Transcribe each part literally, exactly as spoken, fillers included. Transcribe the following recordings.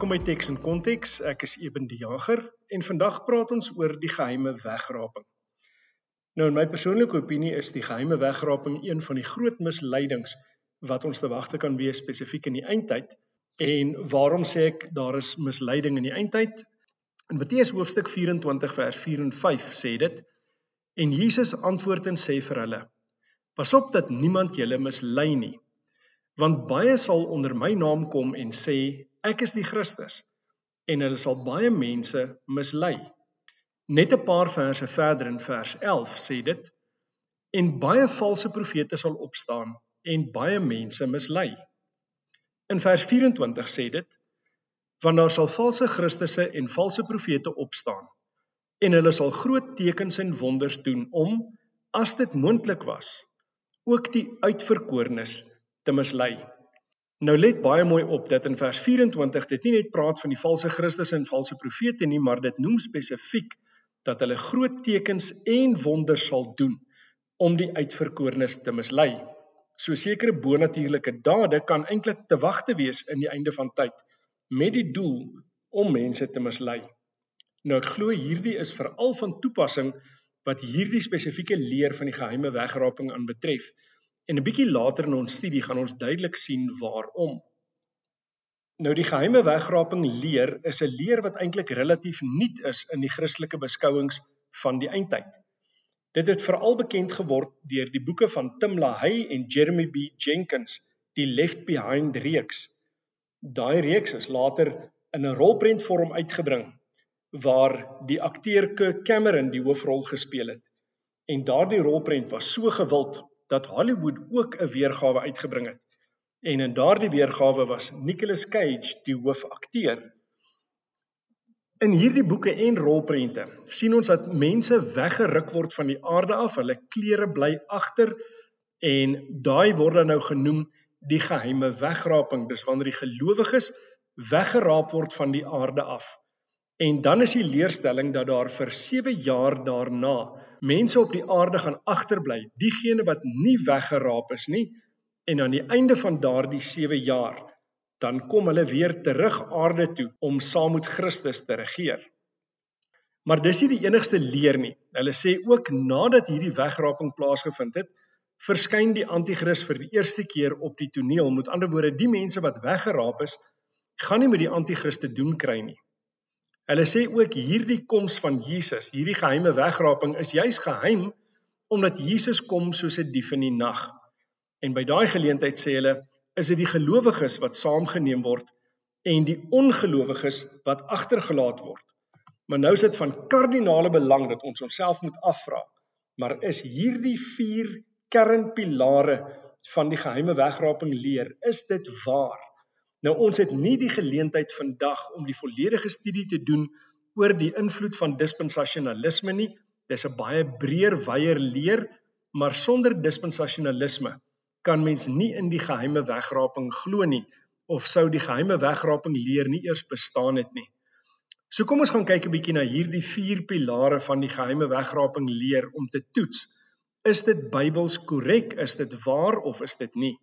Welkom by Teks en Konteks, ek is Eben die Jager en vandag praat ons oor die geheime wegraping. Nou in my persoonlike opinie is die geheime wegraping een van die groot misleidings wat ons te wagte kan wees spesifiek in die eindtyd. En waarom sê ek daar is misleiding in die eindtyd? In Matteus hoofstuk vyf-en-twintig vers vier en vyf sê dit, en Jesus antwoord en sê vir hulle, pas op dat niemand julle mislei nie, want baie sal onder my naam kom en sê, ek is die Christus, en hulle sal baie mense mislei. Net 'n paar verse verder in vers elf sê dit, en baie valse profete sal opstaan, en baie mense mislei. In vers vyf-en-twintig sê dit, want daar sal valse Christusse en valse profete opstaan, en hulle sal groot tekens en wonders doen om, as dit moontlik was, ook die uitverkorenes te mislei. Nou let baie mooi op dat in vers vyf-en-twintig dit nie net praat van die valse Christusse en valse profete nie, maar dit noem spesifiek dat hulle groot tekens en wonders sal doen om die uitverkorenes te mislei. So sekere bonatuurlike dade kan eintlik te wagte wees in die einde van tyd, met die doel om mense te mislei. Nou ek glo hierdie is veral van toepassing wat hierdie spesifieke leer van die geheime wegraping aan betref. En 'n bietjie later in ons studie gaan ons duidelik sien waarom. Nou die geheime wegraping leer is 'n leer wat eintlik relatief nuut is in die Christelike beskouings van die eindtyd. Dit het veral bekend geword deur die boeke van Tim LaHaye en Jeremy B. Jenkins, die Left Behind reeks. Daai reeks is later in 'n rolprentvorm uitgebring, waar die akteur Kirk Cameron die hoofrol gespeel het. En daardie rolprent was so gewild dat Hollywood ook 'n weergawe uitgebring het. En in daardie weergawe was Nicolas Cage die hoofakteur. In hierdie boeke en rolprente sien ons dat mense weggeruk word van die aarde af, hulle klere bly agter, en daai word dan nou genoem die geheime wegraping, dis wanneer die gelowiges weggeraap word van die aarde af. En dan is die leerstelling dat daar vir sewe jaar daarna mense op die aarde gaan agterbly, diegene wat nie weggeraap is nie, en aan die einde van daardie sewe jaar, dan kom hulle weer terug aarde toe om saam met Christus te regeer. Maar dis nie die enigste leer nie. Hulle sê ook nadat hierdie wegraping plaasgevind het, verskyn die anti-kris vir die eerste keer op die toneel. Met ander woorde, die mense wat weggeraap is, gaan nie met die anti-kris te doen kry nie. Hulle sê ook hierdie koms van Jesus, hierdie geheime wegraping is juis geheim, omdat Jesus kom soos 'n dief in die nag. En by daai geleentheid sê hulle, is dit die gelowiges wat saamgeneem word, en die ongelowiges wat agtergelaat word. Maar nou is dit van kardinale belang dat ons onsself moet afvra, maar is hierdie vier kernpilare van die geheime wegraping leer, is dit waar? Nou ons het nie die geleentheid vandag om die volledige studie te doen oor die invloed van dispensasionalisme nie. Dis 'n baie breër, wyeer leer, maar sonder dispensasionalisme kan mens nie in die geheime wegraping glo nie, of sou die geheime wegraping leer nie eers bestaan het nie. So kom ons gaan kyk 'n bietjie na hierdie vier pilare van die geheime wegraping leer om te toets. Is dit Bybels korrek? Is dit waar of is dit nie?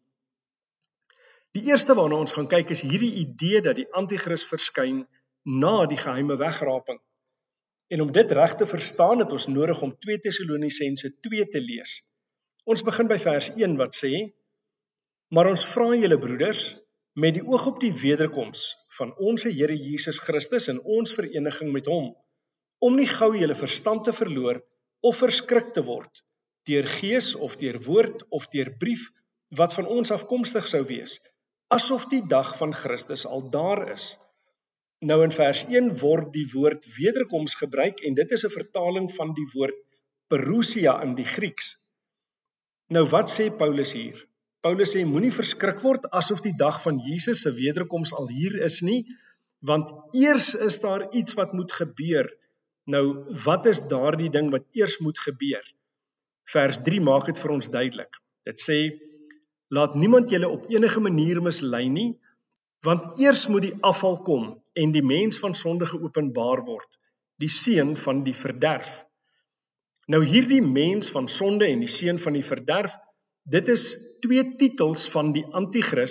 Die eerste waarna ons gaan kyk is hierdie idee dat die anti-kris verskyn na die geheime wegraping. En om dit reg te verstaan het ons nodig om twee Tessalonisense twee te lees. Ons begin by vers een wat sê, maar ons vra julle broeders, met die oog op die wederkoms van ons Here Jesus Christus en ons vereniging met hom, om nie gou julle verstand te verloor of verskrik te word, deur gees of deur woord of deur brief, wat van ons afkomstig sou wees, asof die dag van Christus al daar is. Nou in vers een word die woord wederkoms gebruik, en dit is 'n vertaling van die woord parousia in die Grieks. Nou wat sê Paulus hier? Paulus sê, moenie verskrik word asof die dag van Jesus se wederkoms al hier is nie, want eers is daar iets wat moet gebeur. Nou, wat is daardie ding wat eers moet gebeur? Vers drie maak dit vir ons duidelik. Dit sê, laat niemand julle op enige manier mislei nie, want eers moet die afval kom en die mens van sonde geopenbaar word, die seun van die verderf. Nou hierdie mens van sonde en die seun van die verderf, dit is twee titels van die anti-kris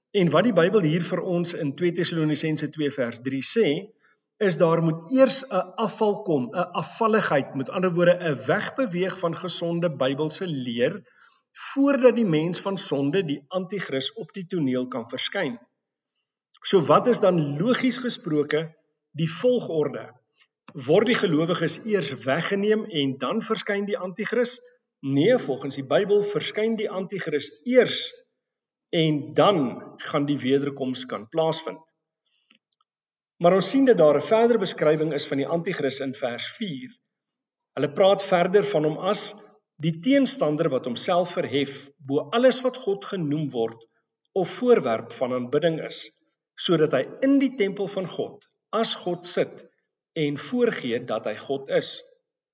En wat die Bybel hier vir ons in twee Tessalonisense twee vers drie sê, is daar moet eers 'n afval kom, 'n afvalligheid, met ander woorde 'n wegbeweeg van gesonde Bybelse leer, voordat die mens van sonde, die anti-kris, op die toneel kan verskyn. So wat is dan logies gesproke die volgorde? Word die gelowiges eers weggeneem en dan verskyn die anti-kris? Nee, volgens die Bybel verskyn die anti-kris eers en dan gaan die wederkoms kan plaasvind. Maar ons sien dat daar 'n verdere beskrywing is van die anti-kris in vers vier. Hulle praat verder van hom as die teenstander wat homself verhef bo alles wat God genoem word of voorwerp van aanbidding is, sodat hy in die tempel van God as God sit en voorgee dat hy God is.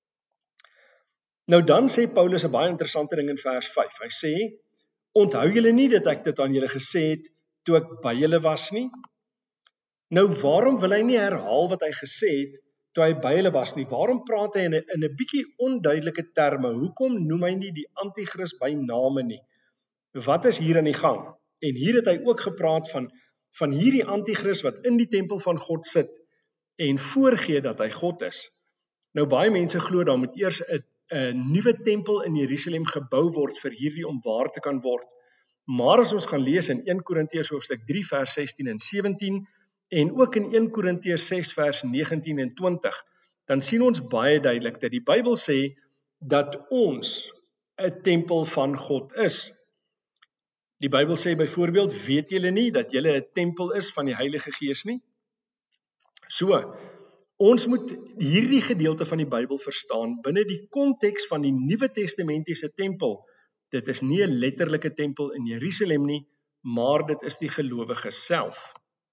Nou dan sê Paulus 'n baie interessante ding in vers vyf. Hy sê, onthou julle nie dat ek dit aan julle gesê het toe ek by julle was nie? Nou waarom wil hy nie herhaal wat hy gesê het toe hy by hulle was nie? Waarom praat hy in 'n in 'n bietjie onduidelike terme? Hoekom noem hy nie die anti-kris by name nie? Wat is hier aan die gang? En hier het hy ook gepraat van van hierdie anti-kris wat in die tempel van God sit en voorgee dat hy God is. Nou baie mense glo daar moet eers 'n 'n nuwe tempel in Jerusalem gebou word vir hierdie om waar te kan word. Maar as ons gaan lees in Eerste Korintiërs hoofstuk drie vers sestien en sewentien en ook in Eerste Korintiërs ses vers negentien en twintig, dan sien ons baie duidelik dat die Bybel sê dat ons 'n tempel van God is. Die Bybel sê byvoorbeeld, weet julle nie dat julle 'n tempel is van die Heilige Gees nie? So, ons moet hierdie gedeelte van die Bybel verstaan binne die konteks van die Nuwe Testamentiese tempel. Dit is nie 'n letterlike tempel in Jerusalem nie, maar dit is die gelowiges self.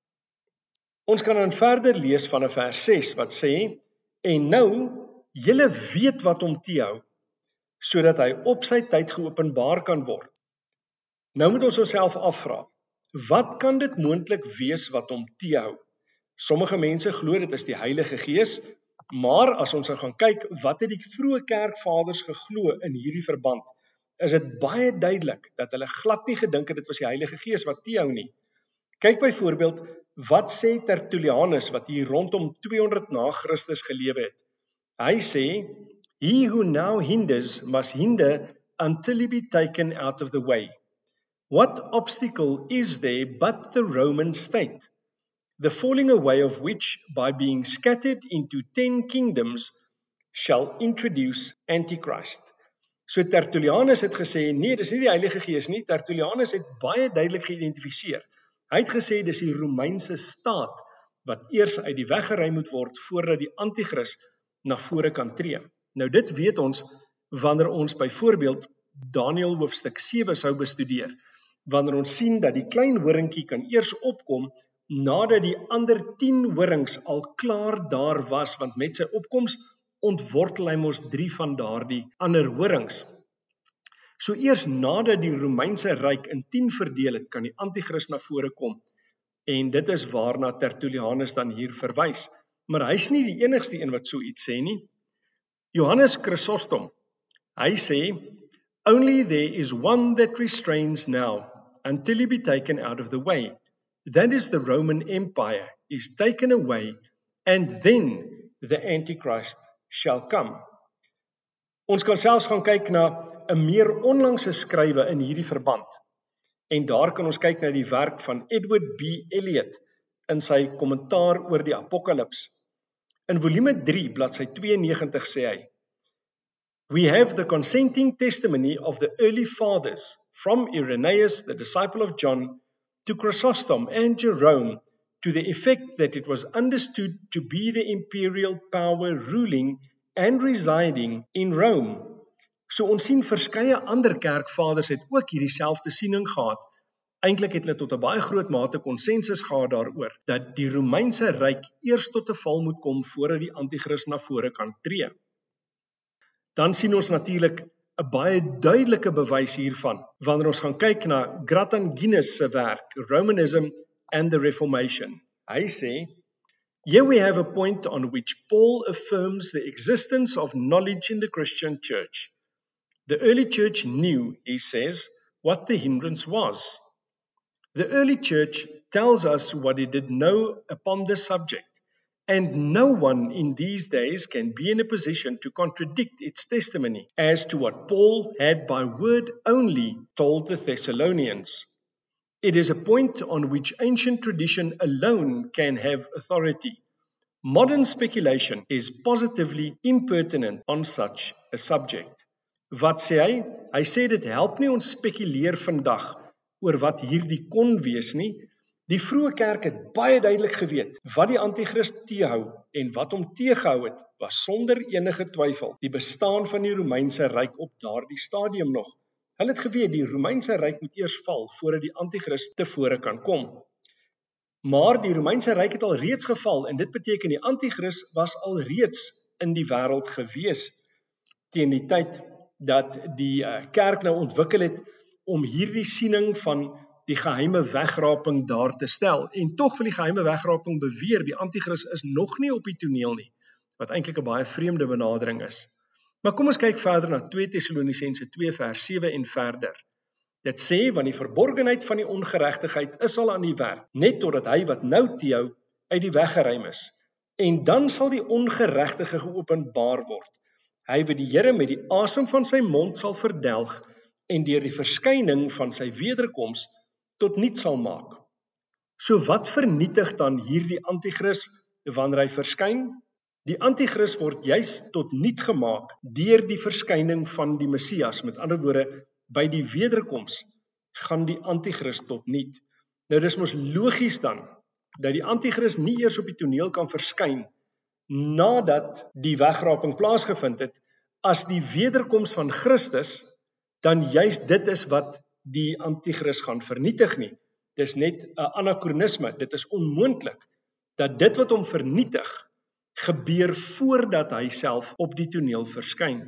Ons kan dan verder lees van 'n vers ses wat sê, en nou, julle weet wat hom teehou, sodat hy op sy tyd geopenbaar kan word. Nou moet ons onsself afvra, wat kan dit moontlik wees wat hom teehou? Sommige mense glo dit is die Heilige Gees, maar as ons gaan kyk wat het die vroeë kerkvaders geglo in hierdie verband, is dit baie duidelik dat hulle glad nie gedink het dit was die Heilige Gees wat teehou nie. Kyk byvoorbeeld, wat sê Tertullianus wat hier rondom tweehonderd na Christus gelewe het? Hy sê, he who now hinders must hinder until he be taken out of the way. What obstacle is there but the Roman state, the falling away of which, by being scattered into ten kingdoms, shall introduce Antichrist. So Tertullianus het gesê, nee, dis nie die Heilige Gees nie. Tertullianus het baie duidelik geïdentifiseer. Hy het gesê, dis die Romeinse staat, wat eers uit die weg geruim moet word, voordat die anti-kris na vore kan tree. Nou dit weet ons, wanneer ons byvoorbeeld Daniël hoofstuk sewe sou bestudeer, wanneer ons sien dat die klein horingkie kan eers opkom, nadat die ander tien horings al klaar daar was, want met sy opkoms ontwortel hy mos drie van daardie ander horings. So eers nadat die Romeinse ryk in tien verdeel het, kan die anti-kris na vore kom. En dit is waarna Tertullianus dan hier verwys. Maar hy's nie die enigste een wat so iets sê nie. Johannes Chrysostom, hy sê, only there is one that restrains now, until he be taken out of the way. That is the Roman Empire is taken away, and then the Antichrist shall come. Ons kan selfs gaan kyk na 'n meer onlangse skrywe in hierdie verband. En daar kan ons kyk na die werk van Edward B. Elliot in sy kommentaar oor die Apokalips. In volume drie, bladsy tweeënnegentig sê hy, we have the consenting testimony of the early fathers, from Irenaeus, the disciple of John, to Chrysostom and Jerome, to the effect that it was understood to be the imperial power ruling and residing in Rome. So ons sien verskeie ander kerkvaders het ook hierdie selfde siening gehad. Eintlik het hulle tot 'n baie groot mate konsensus gehad daaroor, dat die Romeinse ryk eers tot 'n val moet kom, voordat die anti-kris na vore kan tree. Dan sien ons natuurlik 'n baie duidelike bewys hiervan, wanneer ons gaan kyk na Gratan Guinness se werk, Romanism and the Reformation. Hy sê, here we have a point on which Paul affirms the existence of knowledge in the Christian church. The early church knew, he says, what the hindrance was. The early church tells us what it did know upon this subject, and no one in these days can be in a position to contradict its testimony as to what Paul had by word only told the Thessalonians. It is a point on which ancient tradition alone can have authority. Modern speculation is positively impertinent on such a subject. Wat sê hy? Hy sê dit help nie ons spekuleer vandag oor wat hierdie kon wees nie. Die vroeë kerk het baie duidelik geweet wat die antichrist teehou en wat hom teëgehou het, was sonder enige twyfel die bestaan van die Romeinse ryk op daardie stadium nog. Hulle het geweet die Romeinse ryk moet eers val voordat die antichrist tevore kan kom. Maar die Romeinse ryk het al reeds geval en dit beteken die antichrist was al reeds in die wêreld gewees teen die tyd dat die uh, kerk nou ontwikkel het om hierdie siening van die geheime wegraping daar te stel. En tog wil die geheime wegraping beweer, die antichrist is nog nie op die toneel nie, wat eintlik 'n baie vreemde benadering is. Maar kom ons kyk verder na twee Tessalonisense twee vers sewe en verder. Dit sê, want die verborgenheid van die ongeregtigheid is al aan die werk, net totdat hy wat nou teehou uit die weg geruim is. En dan sal die ongeregtige geopenbaar word. Hy wat die Here met die asem van sy mond sal verdelg en deur die verskyning van sy wederkoms tot niets sal maak. So wat vernietig dan hierdie antichrist wanneer hy verskyn? Die antichrist word juis tot niet gemaak deur die verskyning van die Messias. Met ander woorde, by die wederkoms gaan die antichrist tot niet. Nou dis mos logies dan, dat die antichrist nie eers op die toneel kan verskyn nadat die wegraping plaasgevind het, as die wederkoms van Christus, dan juist dit is wat die antichrist gaan vernietig nie. Dis net 'n anachronisme, dit is onmoontlik, dat dit wat hom vernietig, gebeur voordat hy self op die toneel verskyn.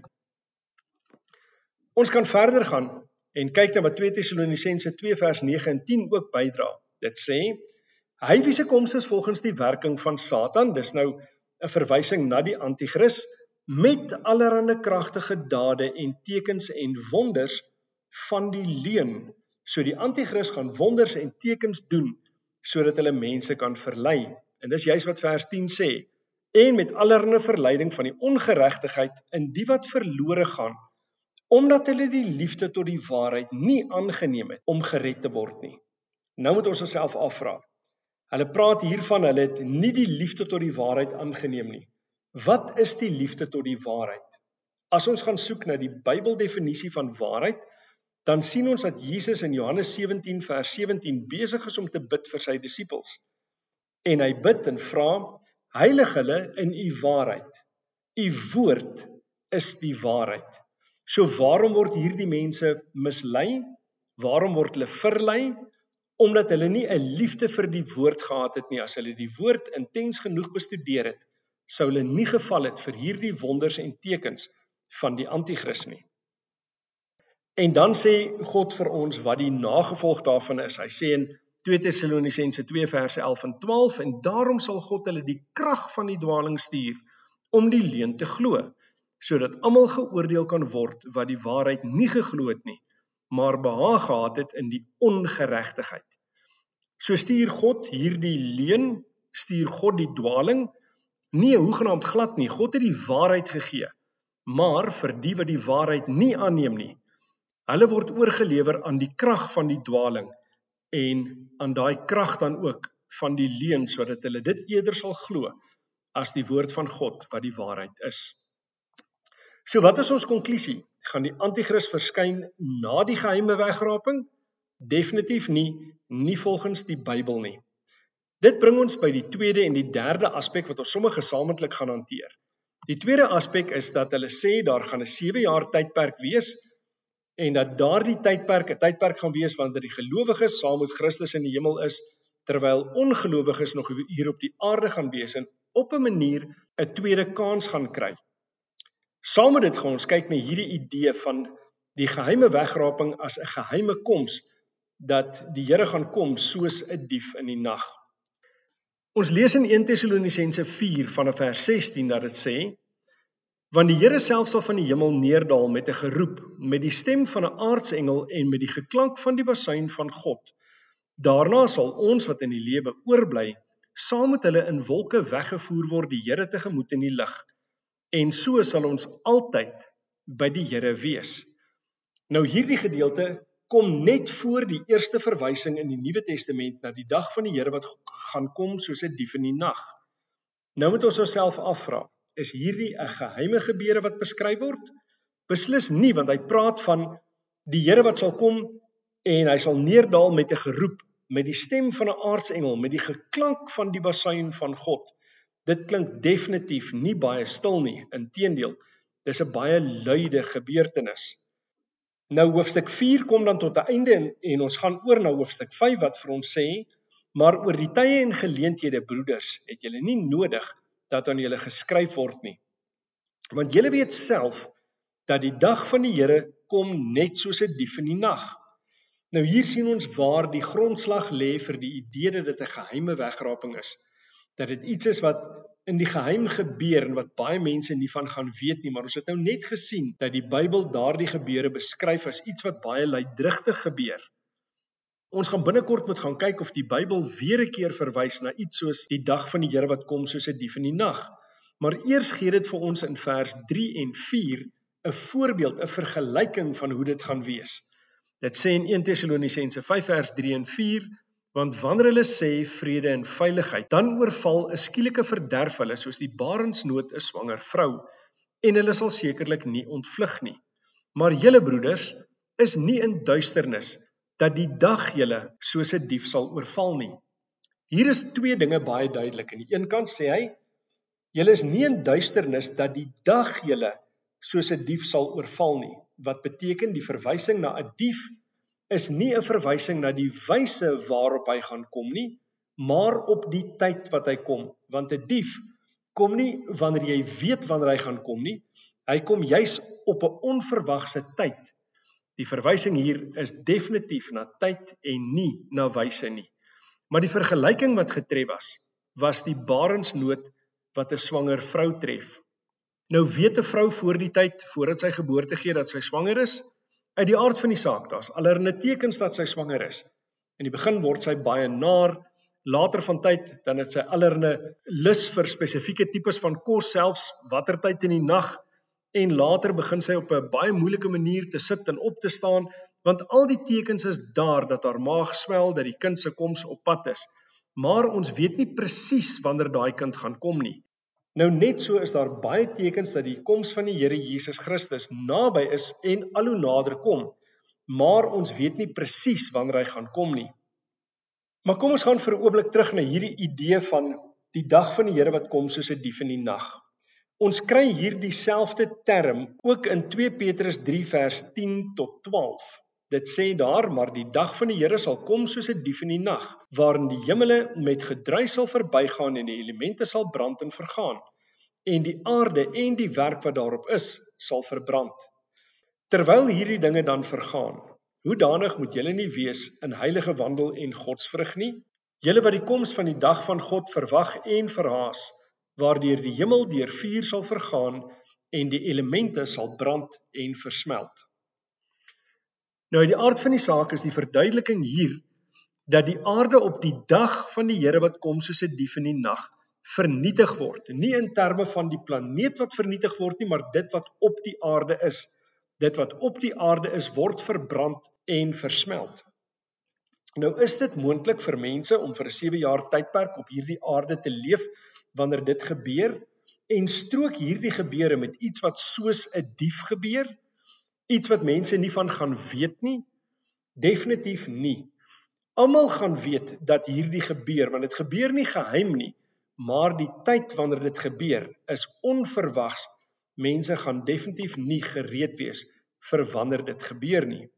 Ons kan verder gaan en kyk na wat twee Tessalonisense twee vers nege en tien ook bydra. Dit sê, hy wie se koms is volgens die werking van Satan, dis nou 'n verwysing na die antichrist, met allerhande kragtige dade en tekens en wonders van die leuen. So die antichrist gaan wonders en tekens doen, sodat hulle mense kan verlei. En dis juist wat vers tien sê, en met allerhande verleiding van die ongeregtigheid in die wat verlore gaan, omdat hulle die liefde tot die waarheid nie aangeneem het om gered te word nie. Nou moet ons onsself afvra. Hulle praat hiervan, hulle het nie die liefde tot die waarheid aangeneem nie. Wat is die liefde tot die waarheid? As ons gaan soek na die Bybeldefinisie van waarheid, dan sien ons dat Jesus in Johannes sewentien vers sewentien besig is om te bid vir sy disippels. En hy bid en vra, heilig hulle in u waarheid. U woord is die waarheid. So waarom word hierdie mense mislei? Waarom word hulle verlei? Omdat hulle nie 'n liefde vir die woord gehad het nie. As hulle die woord intens genoeg bestudeer het, sou hulle nie geval het vir hierdie wonders en tekens van die antichrist nie. En dan sê God vir ons wat die nagevolg daarvan is. Hy sê in twee Tessalonisense twee verse elf en twaalf, en daarom sal God hulle die krag van die dwaling stuur om die leuen te glo, sodat almal geoordeel kan word wat die waarheid nie geglo het nie, maar behaag gehad het in die ongeregtigheid. So stuur God hierdie leuen, stuur God die dwaling, nie hoegenaamd glad nie, God het die waarheid gegee, maar vir die wat die waarheid nie aanneem nie, hulle word oorgelewer aan die krag van die dwaling, en aan daai krag dan ook van die leuen, sodat hulle dit eerder sal glo, as die woord van God wat die waarheid is. So wat is ons konklusie? Gaan die antichrist verskyn na die geheime wegraping? Definitief nie, nie volgens die Bybel nie. Dit bring ons by die tweede en die derde aspek wat ons sommer gesamentlik gaan hanteer. Die tweede aspek is dat hulle sê daar gaan 'n sewe jaar tydperk wees, en dat daardie tydperk 'n tydperk gaan wees wanneer die gelowiges saam met Christus in die hemel is, terwyl ongelowiges nog hier op die aarde gaan wees en op 'n manier 'n tweede kans gaan kry. Saam met dit gaan ons kyk na hierdie idee van die geheime wegraping as 'n geheime koms, dat die Here gaan kom soos 'n dief in die nag. Ons lees in een Tessalonisense vier vanaf vers sestien dat dit sê, want die Here self sal van die hemel neerdal met 'n geroep, met die stem van 'n aartsengel en met die geklank van die basuin van God. Daarna sal ons wat in die lewe oorbly, saam met hulle in wolke weggevoer word die Here tegemoet in die lig. En so sal ons altyd by die Here wees. Nou hierdie gedeelte kom net voor die eerste verwysing in die Nuwe Testament na die dag van die Here wat gaan kom soos 'n dief in die nag. Nou moet ons onsself afvra, is hierdie 'n geheime gebeure wat beskryf word? Beslis nie, want hy praat van die Here wat sal kom en hy sal neerdal met 'n geroep, met die stem van 'n aartsengel, met die geklank van die basuin van God. Dit klink definitief nie baie stil nie, inteendeel, dis 'n baie luide gebeurtenis. Nou hoofstuk vier kom dan tot 'n einde en, en ons gaan oor na hoofstuk vyf wat vir ons sê, maar oor die tye en geleenthede, broeders, het julle nie nodig dat aan julle geskryf word nie. Want julle weet self dat die dag van die Here kom net soos 'n dief in die nag. Nou hier sien ons waar die grondslag lê vir die idee dat dit 'n geheime wegraping is. Dat dit iets is wat in die geheim gebeur en wat baie mense nie van gaan weet nie, maar ons het nou net gesien dat die Bybel daardie gebeure beskryf as iets wat baie luidrigtig gebeur. Ons gaan binnekort moet gaan kyk of die Bybel weer 'n keer verwys na iets soos die dag van die Here wat kom soos 'n dief in die nag. Maar eers gee dit vir ons in vers drie en vier 'n voorbeeld, 'n vergelyking van hoe dit gaan wees. Dit sê in eerste Tessalonisense vyf vers drie en vier, want wanneer hulle sê vrede en veiligheid, dan oorval 'n skielike verderf hulle soos die barensnood 'n swanger vrou, en hulle sal sekerlik nie ontvlug nie. Maar julle broeders is nie in duisternis, dat die dag julle soos 'n dief sal oorval nie. Hier is twee dinge baie duidelik. Aan die een kant sê hy, julle is nie in duisternis, dat die dag julle soos 'n dief sal oorval nie. Wat beteken die verwysing na 'n dief is nie 'n verwysing na die wyse waarop hy gaan kom nie, maar op die tyd wat hy kom. Want 'n dief kom nie wanneer jy weet wanneer hy gaan kom nie, hy kom juis op 'n onverwagse tyd. Die verwysing hier is definitief na tyd en nie na wyse nie. Maar die vergelyking wat getref was, was die barensnood wat 'n swanger vrou tref. Nou weet 'n vrou voor die tyd, voordat sy geboorte gee dat sy swanger is, uit die aard van die saak, daar's allerlei tekens dat sy swanger is. In die begin word sy baie naar, later van tyd, dan het sy allerlei lus vir spesifieke tipes van kos, selfs watter tyd in die nag, en later begin sy op 'n baie moeilike manier te sit en op te staan, want al die tekens is daar dat haar maag swel, dat die kind se koms op pad is. Maar ons weet nie presies wanneer daai kind gaan kom nie. Nou net so is daar baie tekens dat die koms van die Here Jesus Christus naby is en al hoe nader kom, maar ons weet nie presies wanneer hy gaan kom nie. Maar kom ons gaan vir 'n oomblik terug na hierdie idee van die dag van die Here wat kom soos 'n dief in die nag. Ons kry hier dieselfde term ook in twee Petrus drie vers tien tot twaalf. Dit sê daar, maar die dag van die Here sal kom soos 'n dief in die nag, waarin die hemele met gedruis sal verbygaan en die elemente sal brand en vergaan, en die aarde en die werk wat daarop is, sal verbrand. Terwyl hierdie dinge dan vergaan, hoedanig moet julle nie wees in heilige wandel en godsvrug nie, julle wat die koms van die dag van God verwag en verhaas, waardeur die hemel deur vuur sal vergaan en die elemente sal brand en versmelt. Nou uit die aard van die saak is die verduideliking hier, dat die aarde op die dag van die Here wat kom soos 'n dief in die nag, vernietig word. Nie in terme van die planeet wat vernietig word nie, maar dit wat op die aarde is. Dit wat op die aarde is, word verbrand en versmelt. Nou is dit moontlik vir mense om vir 'n sewe jaar tydperk op hierdie aarde te leef, wanneer dit gebeur, en strook hierdie gebeure met iets wat soos 'n dief gebeur, iets wat mense nie van gaan weet nie? Definitief nie. Almal gaan weet dat hierdie gebeur, want dit gebeur nie geheim nie, maar die tyd wanneer dit gebeur is onverwags. Mense gaan definitief nie gereed wees vir wanneer dit gebeur nie.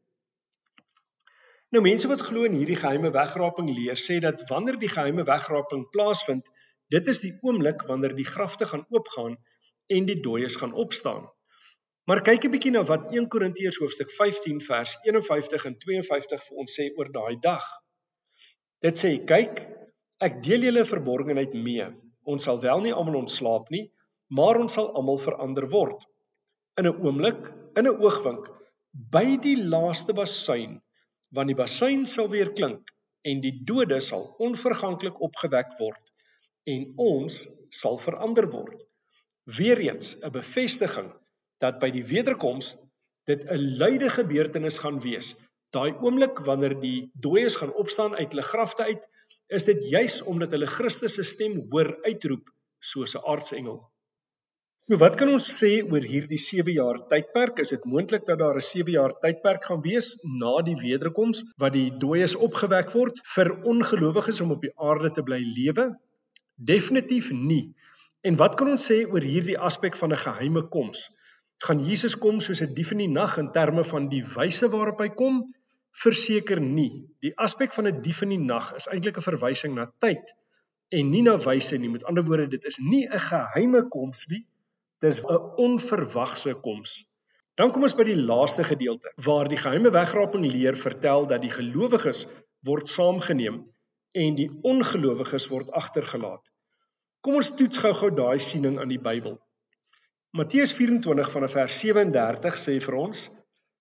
Nou mense wat glo in hierdie geheime wegraping leer, sê dat wanneer die geheime wegraping plaasvind, dit is die oomblik wanneer die grafte gaan oopgaan en die dooies gaan opstaan. Maar kyk 'n bietjie na wat eerste Korintiërs hoofstuk vyftien vers een en vyftig en twee en vyftig vir ons sê oor daai dag. Dit sê, kyk, ek deel julle verborgenheid mee. Ons sal wel nie almal ontslaap nie, maar ons sal almal verander word. In 'n oomblik, in 'n oogwink, by die laaste basuin, want die basuin sal weer klink, en die dode sal onverganklik opgewek word en ons sal verander word. Weereens 'n bevestiging dat by die wederkoms dit 'n luide gebeurtenis gaan wees. Daai oomblik wanneer die dooies gaan opstaan uit hulle grafte uit, is dit juis omdat hulle Christus se stem hoor uitroep soos 'n aardsengel. So wat kan ons sê oor hierdie sewe jaar tydperk? Is dit moontlik dat daar 'n sewe jaar tydperk gaan wees na die wederkoms wat die dooies opgewek word vir ongelowiges om op die aarde te bly lewe? Definitief nie. En wat kan ons sê oor hierdie aspek van 'n geheime koms? Gaan Jesus kom soos 'n dief in die nag in terme van die wyse waarop hy kom? Verseker nie. Die aspek van 'n dief in die nag is eintlik 'n verwysing na tyd en nie na wyse nie. Met ander woorde, dit is nie 'n geheime koms nie, dis 'n onverwagse koms. Dan kom ons by die laaste gedeelte, waar die geheime wegraping leer vertel dat die gelowiges word saamgeneem en die ongelowiges word agtergelaat. Kom ons toets gou-gou daai siening aan die Bybel. Matteus vyf-en-twintig vanaf vers sewe en dertig sê vir ons: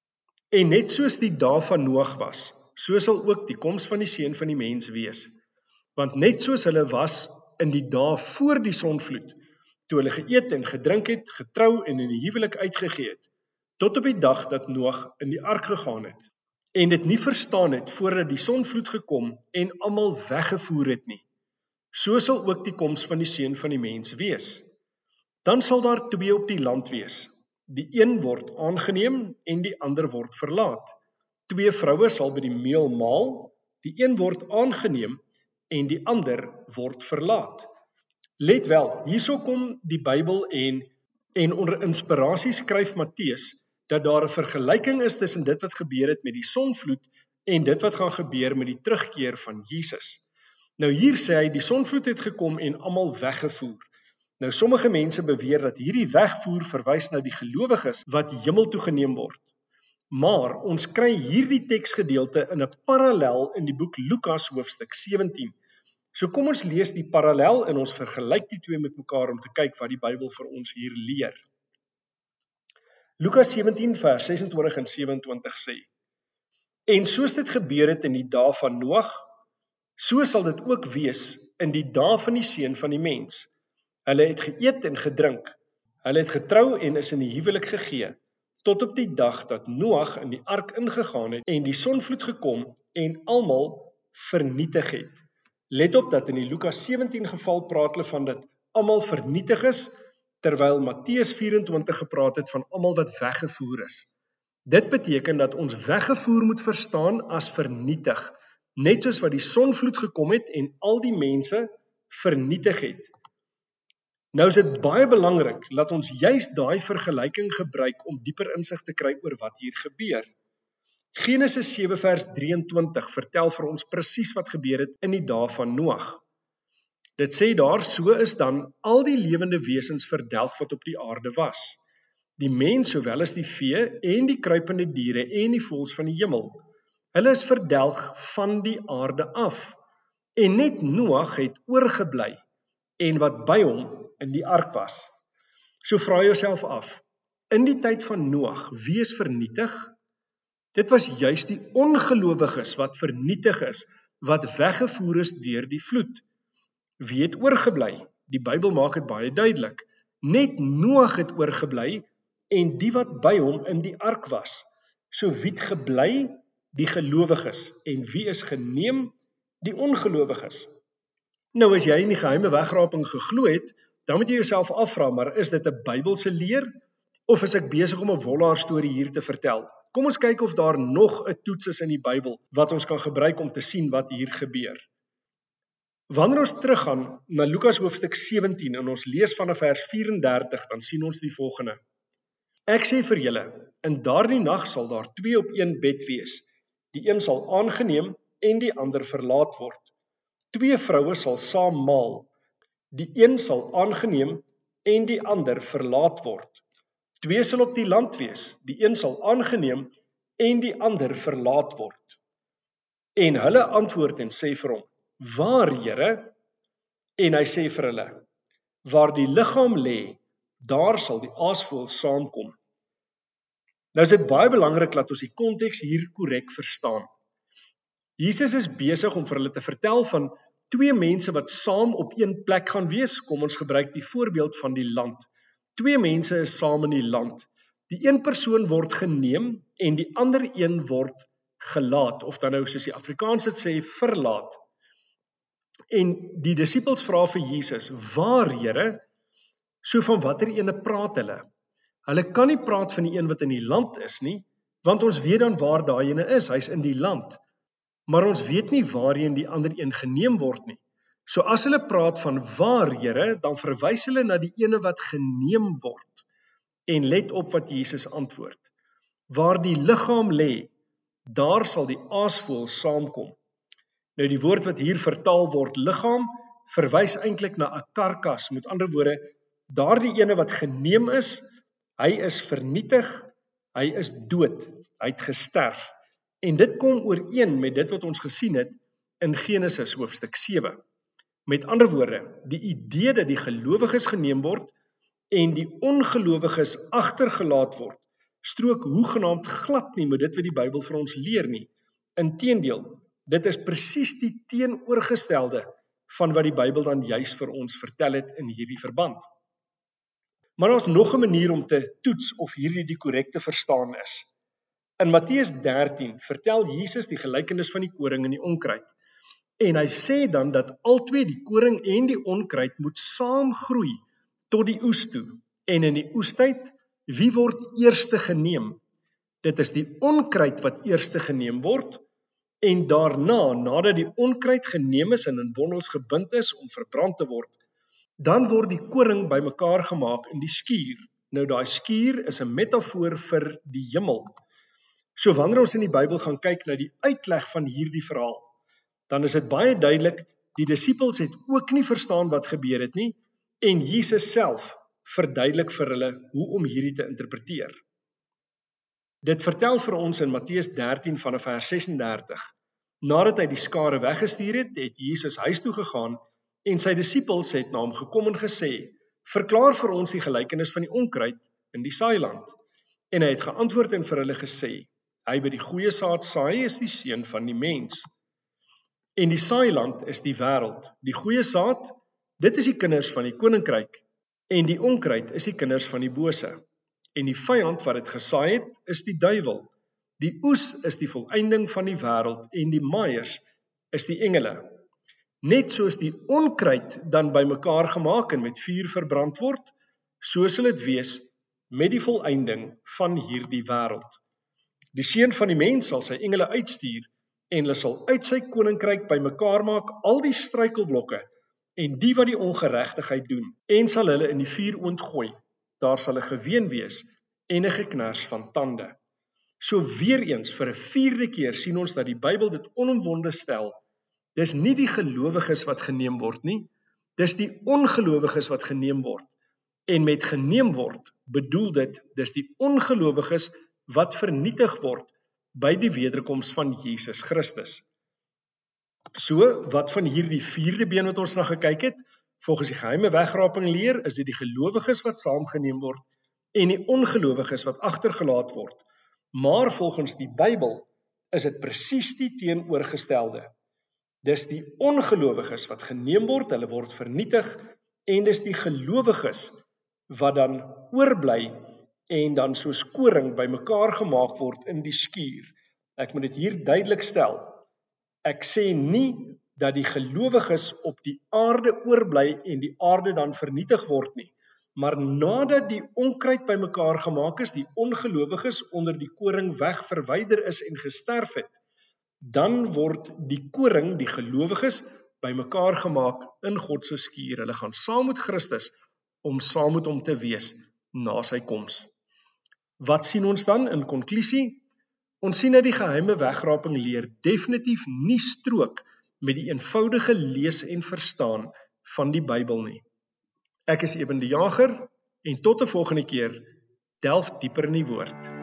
En net soos die dae van Noag was, so sal ook die koms van die Seun van die Mens wees. Want net soos hulle was in die dae voor die sonvloed, toe hulle geëet en gedrink het, getrou en in die huwelik uitgegee het, tot op die dag dat Noag in die ark gegaan het, en dit nie verstaan het voordat die sonvloed gekom en almal weggevoer het nie. So sal ook die koms van die Seun van die Mens wees. Dan sal daar twee op die land wees. Die een word aangeneem en die ander word verlaat. Twee vroue sal by die meel maal, die een word aangeneem en die ander word verlaat. Let wel, hierso kom die Bybel en, en onder inspirasie skryf Matteus dat daar 'n vergelyking is tussen dit wat gebeur het met die sonvloed en dit wat gaan gebeur met die terugkeer van Jesus. Nou hier sê hy, die sonvloed het gekom en almal weggevoer. Nou sommige mense beweer dat hierdie wegvoer verwys na die gelowiges wat hemel toe geneem word. Maar ons kry hierdie teksgedeelte in 'n parallel in die boek Lukas hoofstuk sewentien. So kom ons lees die parallel en ons vergelyk die twee met mekaar om te kyk wat die Bybel vir ons hier leer. Lukas sewentien vers ses-en-twintig en sewe-en-twintig sê: En soos dit gebeur het in die dae van Noag, so sal dit ook wees in die dae van die Seun van die Mens. Hulle het geëet en gedrink, hulle het getrou en is in die huwelik gegee, tot op die dag dat Noag in die ark ingegaan het en die sonvloed gekom en almal vernietig het. Let op dat in die Lukas sewentien geval praat hulle van dat almal vernietig is, terwyl Matteus vyf-en-twintig gepraat het van almal wat weggevoer is. Dit beteken dat ons weggevoer moet verstaan as vernietig, net soos wat die sonvloed gekom het en al die mense vernietig het. Nou is dit baie belangrik dat ons juist daai vergelyking gebruik om dieper insig te kry oor wat hier gebeur. Genesis sewe vers drieëntwintig vertel vir ons presies wat gebeur het in die dae van Noag. Dit sê daar, so is dan al die lewende wesens verdelg wat op die aarde was. Die mens sowel as die vee en die kruipende diere en die voëls van die hemel. Hulle is verdelg van die aarde af. En net Noag het oorgebly en wat by hom in die ark was. So vra jouself af, in die tyd van Noag, wie is vernietig? Dit was juist die ongelowiges wat vernietig is, wat weggevoer is deur die vloed. Wie het oorgebly? Die Bybel maak dit baie duidelik. Net Noag het oorgebly en die wat by hom in die ark was. So wie het gebly? Die gelowiges. En wie is geneem? Die ongelowiges. Nou as jy in die geheime wegraping geglo het, dan moet jy jouself afvra, maar is dit 'n Bybelse leer of is ek besig om 'n wollaar storie hier te vertel? Kom ons kyk of daar nog 'n toets is in die Bybel wat ons kan gebruik om te sien wat hier gebeur. Wanneer ons teruggaan na Lukas hoofstuk sewentien en ons lees vanaf vers vyf en dertig, dan sien ons die volgende. Ek sê vir julle, in daardie nag sal daar twee op een bed wees. Die een sal aangeneem en die ander verlaat word. Twee vroue sal saam maal. Die een sal aangeneem en die ander verlaat word. Twee sal op die land wees. Die een sal aangeneem en die ander verlaat word. En hulle antwoord en sê vir hom, waar, Here? En hy sê vir hulle, waar die liggaam lê, daar sal die aasvoël saamkom. Nou is dit baie belangrik dat ons die konteks hier korrek verstaan. Jesus is besig om vir hulle te vertel van twee mense wat saam op een plek gaan wees. Kom ons gebruik die voorbeeld van die land. Twee mense is saam in die land. Die een persoon word geneem en die ander een word gelaat, of dan nou soos die Afrikaans dit sê, verlaat. En die disippels vra vir Jesus, waar Here? So van watter ene praat hulle? Hulle kan nie praat van die een wat in die land is nie, want ons weet dan waar daai ene is, hy's in die land. Maar ons weet nie waarheen die ander een geneem word nie. So as hulle praat van waar Here, dan verwys hulle na die ene wat geneem word. En let op wat Jesus antwoord. Waar die liggaam lê, daar sal die aasvoël saamkom. Nou die woord wat hier vertaal word liggaam, verwys eintlik na 'n karkas. Met ander woorde, daardie ene wat geneem is, hy is vernietig, hy is dood, hy het gesterf. En dit kom ooreen met dit wat ons gesien het in Genesis hoofstuk sewe. Met ander woorde, die idee dat die gelowiges geneem word en die ongelowiges agtergelaat word, strook hoegenaamd glad nie met dit wat die Bybel vir ons leer nie. Inteendeel, dit is presies die teenoorgestelde van wat die Bybel dan juis vir ons vertel het in hierdie verband. Maar daar's nog 'n manier om te toets of hierdie die korrekte verstaan is. In Matteus dertien vertel Jesus die gelykenis van die koring en die onkruid. En hy sê dan dat albei die koring en die onkruid moet saam groei tot die oes toe. En in die oestyd, wie word eerste geneem? Dit is die onkruid wat eerste geneem word, en daarna, nadat die onkruid geneem is en in bondels gebind is om verbrand te word, dan word die koring bymekaar gemaak in die skuur. Nou daai skuur is 'n metafoor vir die hemel. So wanneer ons in die Bybel gaan kyk na die uitleg van hierdie verhaal, dan is dit baie duidelik, die disippels het ook nie verstaan wat gebeur het nie, en Jesus self verduidelik vir hulle hoe om hierdie te interpreteer. Dit vertel vir ons in Matteus dertien vanaf vers ses en dertig. Nadat hy die skare weggestuur het, het Jesus huis toe gegaan en sy disippels het na hom gekom en gesê, verklaar vir ons die gelykenis van die onkruid in die saailand. En hy het geantwoord en vir hulle gesê, hy wat die goeie saad saai is die seun van die mens. En die saailand is die wêreld. Die goeie saad, dit is die kinders van die koninkryk, en die onkruid is die kinders van die bose. En die vyand wat dit gesaai het, is die duiwel. Die oes is die volëinding van die wêreld, en die maaiers is die engele. Net soos die onkruid dan bymekaar gemaak en met vuur verbrand word, so sal dit wees met die volëinding van hierdie wêreld. Die seun van die mens sal sy engele uitstuur, en hulle sal uit sy koninkryk bymekaar maak al die struikelblokke, en die wat die ongeregtigheid doen, en sal hulle in die vuuroond gooi. Daar sal 'n geween wees, en 'n geknars van tande. So weer eens, vir 'n vierde keer sien ons dat die Bybel dit onomwonde stel. Dis nie die gelowiges wat geneem word nie, dis die ongelowiges wat geneem word. En met geneem word, bedoel dit, dis die ongelowiges wat vernietig word by die wederkoms van Jesus Christus. So, wat van hierdie vierde been wat ons na gekyk het, volgens die geheime wegraping leer, is dit die gelowiges wat saamgeneem word, en die ongelowiges wat agtergelaat word. Maar volgens die Bybel, is dit presies die teenoorgestelde. Dis die ongelowiges wat geneem word, hulle word vernietig, en dis die gelowiges wat dan oorbly en dan soos koring bymekaar gemaak word in die skuur. Ek moet dit hier duidelik stel. Ek sê nie dat die gelowiges op die aarde oorbly en die aarde dan vernietig word nie, maar nadat die onkruid bymekaar gemaak is, die ongelowiges onder die koring weg verwyder is en gesterf het, dan word die koring, die gelowiges, bymekaar gemaak in God se skuur. Hulle gaan saam met Christus om saam met hom te wees na sy koms. Wat sien ons dan in konklusie? Ons sien dat die geheime wegraping leer definitief nie strook met die eenvoudige lees en verstaan van die Bybel nie. Ek is Eben die Jager en tot 'n volgende keer delf dieper in die woord.